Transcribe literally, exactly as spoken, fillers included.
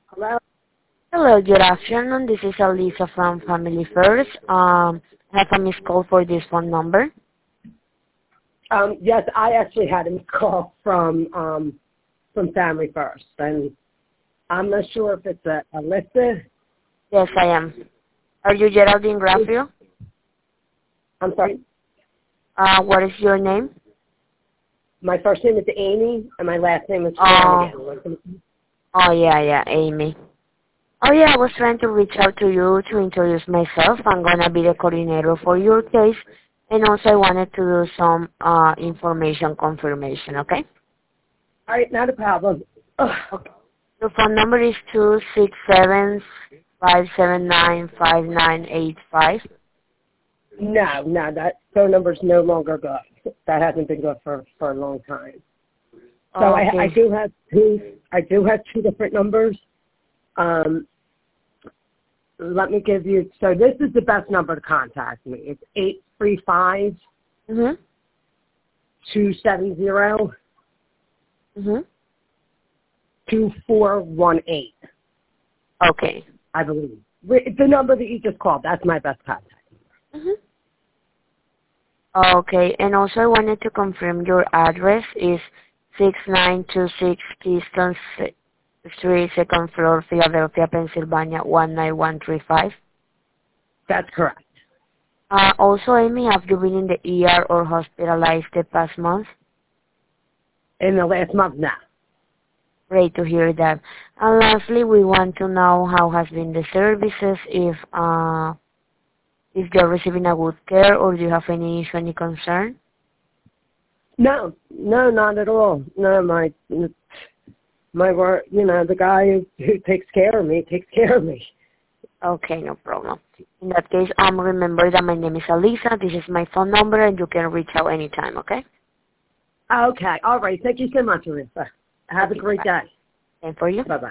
Hello? Hello, good afternoon. This is Elisa from Family First. Um, I have a missed call for this phone number. Um, yes, I actually had a call from um, from Family First, and I'm not sure if it's a, a Alyssa. Yes, I am. Are you Geraldine Graffio? I'm sorry. Uh, what is your name? My first name is Amy, and my last name is Oh, Flanagan. oh yeah, yeah, Amy. Oh yeah, I was trying to reach out to you to introduce myself. I'm gonna be the coordinator for your case, and also I wanted to do some uh, information confirmation. Okay? All right, not a problem. Ugh. Okay. The phone number is two six seven five seven nine five nine eight five. No, no, that phone number's no longer good. That hasn't been good for, for a long time. So I, I Okay. do have two. I do have two different numbers. Um, let me give you. So this is the best number to contact me. It's eight three five Mhm. two seven zero Mhm. two four one eight. Okay. I believe Wait, the number that you just called. That's my best contact. Mhm. Okay. And also, I wanted to confirm your address is six nine two six Keystone S- Street, second floor, Philadelphia, Pennsylvania one nine one three five. That's correct. Uh, also, Amy, have you been in the E R or hospitalized the past month? In the last month now. Great to hear that. And lastly, we want to know how has been the services, if uh, if you're receiving a good care or do you have any issue, any concern? No, no, not at all. No, my my work. You know, the guy who, who takes care of me takes care of me. Okay, no problem. In that case, um, remember that my name is Alisa. This is my phone number, and you can reach out anytime, okay? Okay. All right. Thank you so much, Alyssa. Have a Okay, great bye. day. And for you? Bye bye.